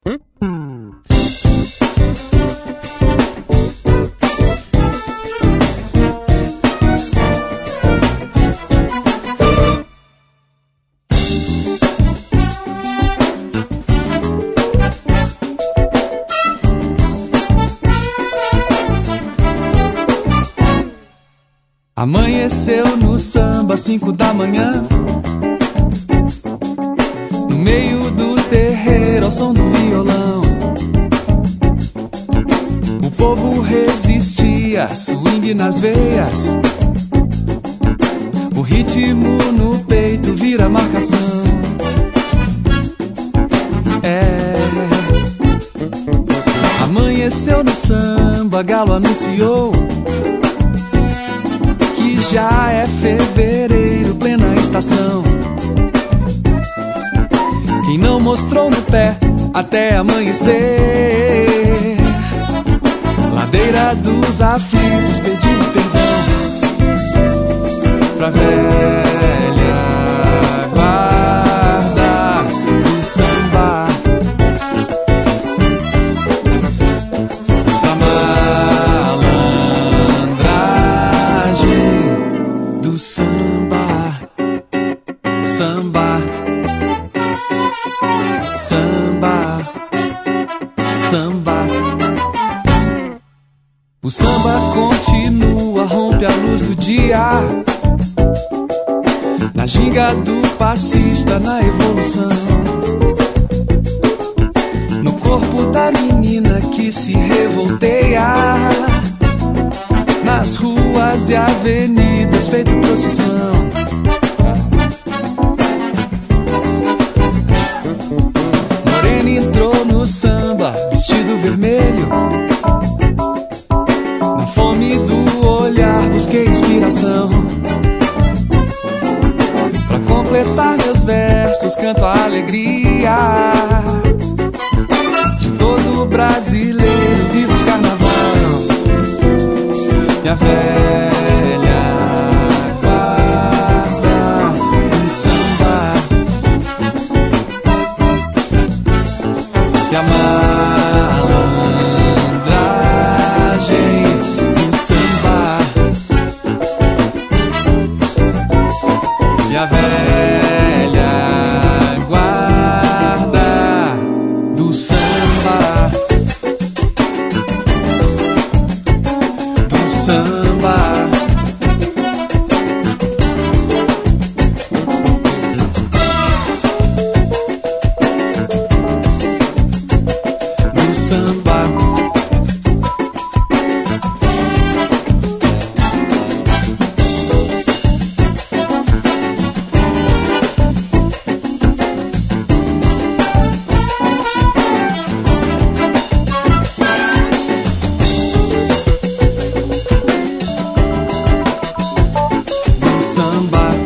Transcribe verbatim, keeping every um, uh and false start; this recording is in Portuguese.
Amanheceu no samba, cinco da manhã, no meio do terreiro, ao som do violão. O povo resistia, swing nas veias, o ritmo no peito vira marcação. É. Amanheceu no samba, galo anunciou que já é fevereiro, plena estação. Quem não mostrou no pé até amanhecer, ladeira dos aflitos pedindo perdão pra velha guarda do samba, pra malandragem do samba, samba, samba, samba. O samba continua, rompe a luz do dia, na ginga do passista, na evolução, no corpo da menina que se revolteia, nas ruas e avenidas feito procissão. Morena entrou no samba, vestido vermelho, na fome do olhar busquei inspiração. Pra completar meus versos canto a alegria de todo brasileiro, viva o carnaval. Minha velha guarda do samba, minha malandragem do samba, minha velha guarda do samba, do samba. Do samba. Do samba.